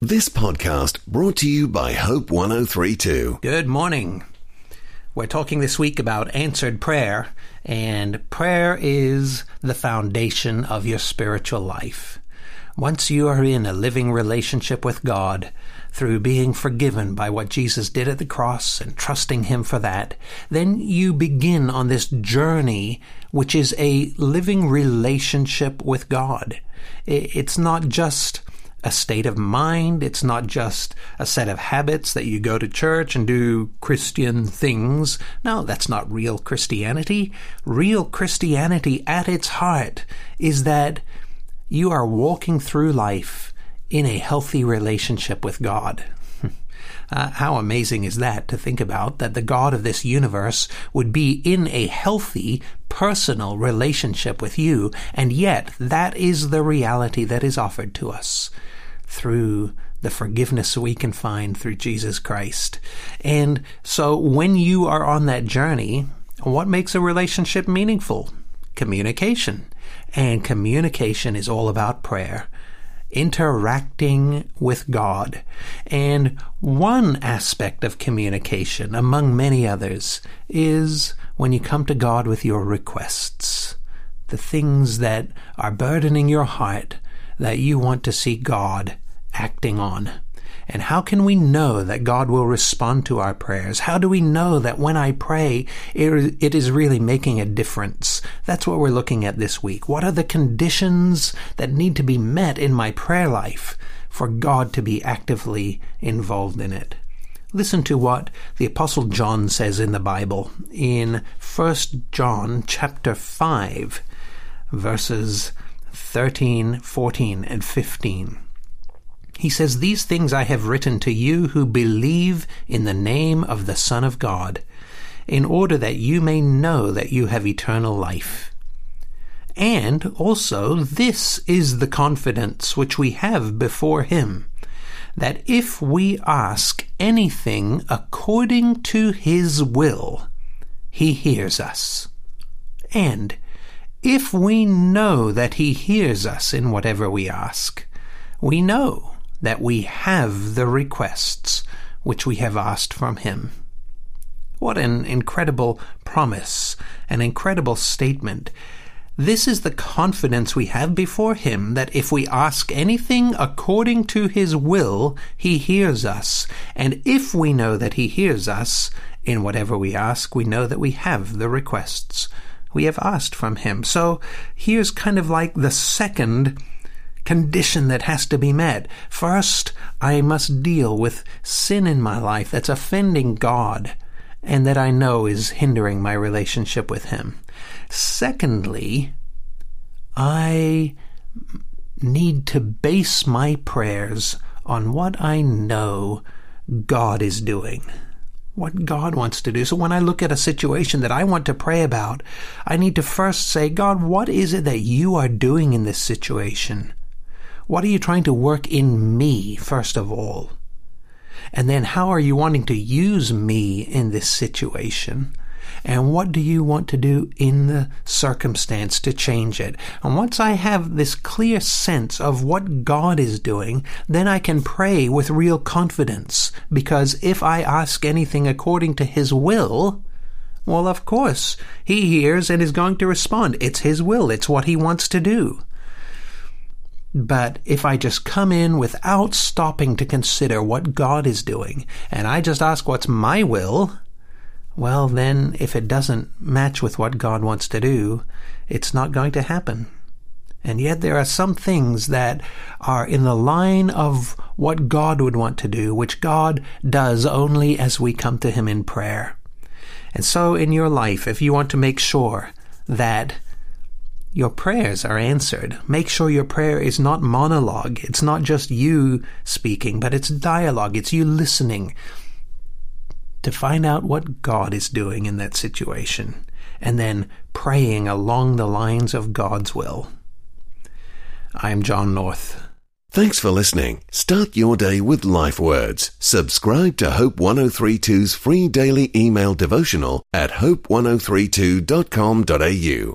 This podcast brought to you by Hope 1032. Good morning. We're talking this week about answered prayer, and prayer is the foundation of your spiritual life. Once you are in a living relationship with God, through being forgiven by what Jesus did at the cross and trusting Him for that, then you begin on this journey, which is a living relationship with God. It's not just a state of mind. It's not just a set of habits that you go to church and do Christian things. No, that's not real Christianity. Real Christianity at its heart is that you are walking through life in a healthy relationship with God. How amazing is that to think about, that the God of this universe would be in a healthy, personal relationship with you, and yet that is the reality that is offered to us through the forgiveness we can find through Jesus Christ. And so when you are on that journey, what makes a relationship meaningful? Communication. And communication is all about prayer. Interacting with God. And one aspect of communication, among many others, is when you come to God with your requests, the things that are burdening your heart that you want to see God acting on. And how can we know that God will respond to our prayers? How do we know that when I pray, it is really making a difference? That's what we're looking at this week. What are the conditions that need to be met in my prayer life for God to be actively involved in it? Listen to what the Apostle John says in the Bible in 1 John chapter 5, verses 13, 14, and 15. He says, "These things I have written to you who believe in the name of the Son of God, in order that you may know that you have eternal life. And also this is the confidence which we have before Him, that if we ask anything according to His will, He hears us. And if we know that He hears us in whatever we ask, we know that we have the requests which we have asked from Him." What an incredible promise, an incredible statement. This is the confidence we have before Him, that if we ask anything according to His will, He hears us. And if we know that He hears us in whatever we ask, we know that we have the requests we have asked from Him. So here's kind of like the second condition that has to be met. First, I must deal with sin in my life that's offending God and that I know is hindering my relationship with Him. Secondly, I need to base my prayers on what I know God is doing, what God wants to do. So when I look at a situation that I want to pray about, I need to first say, God, what is it that you are doing in this situation? What are you trying to work in me, first of all? And then how are you wanting to use me in this situation? And what do you want to do in the circumstance to change it? And once I have this clear sense of what God is doing, then I can pray with real confidence. Because if I ask anything according to His will, well, of course, He hears and is going to respond. It's His will. It's what He wants to do. But if I just come in without stopping to consider what God is doing, and I just ask what's my will, well, then if it doesn't match with what God wants to do, it's not going to happen. And yet there are some things that are in the line of what God would want to do, which God does only as we come to Him in prayer. And so in your life, if you want to make sure that your prayers are answered, make sure your prayer is not monologue. It's not just you speaking, but it's dialogue. It's you listening to find out what God is doing in that situation, and then praying along the lines of God's will. I'm John North. Thanks for listening. Start your day with Life Words. Subscribe to Hope 1032's free daily email devotional at hope1032.com.au.